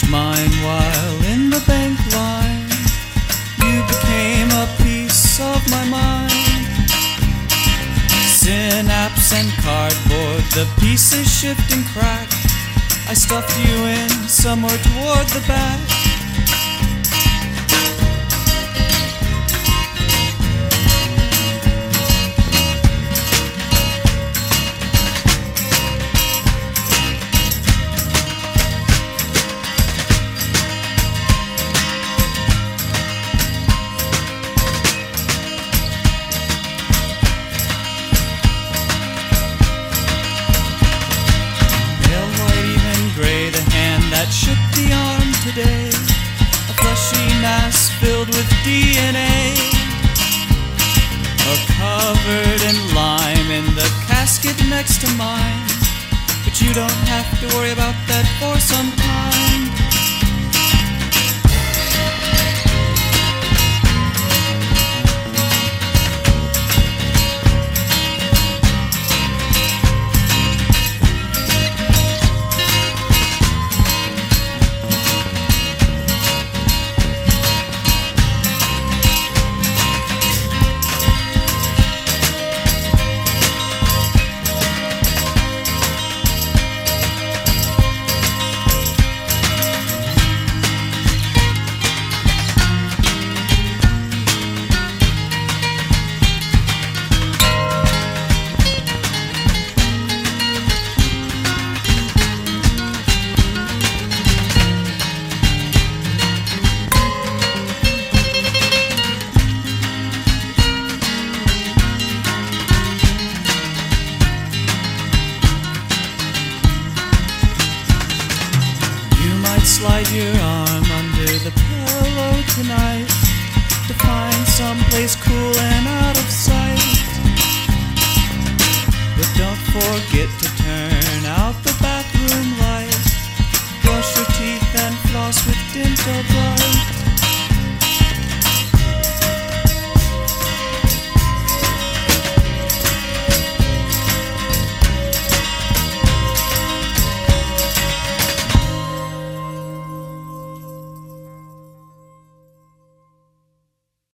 mine while in the bank line. You became a piece of my mind. Synapse and cardboard, the pieces shift and crack. I stuffed you in somewhere toward the back. That shook the arm today, a fleshy mass filled with DNA, or covered in lime in the casket next to mine. But you don't have to worry about that for some time. Slide your arm under the pillow tonight to find someplace cool and out of sight. But don't forget to turn out the bathroom light. Brush your teeth and floss with dental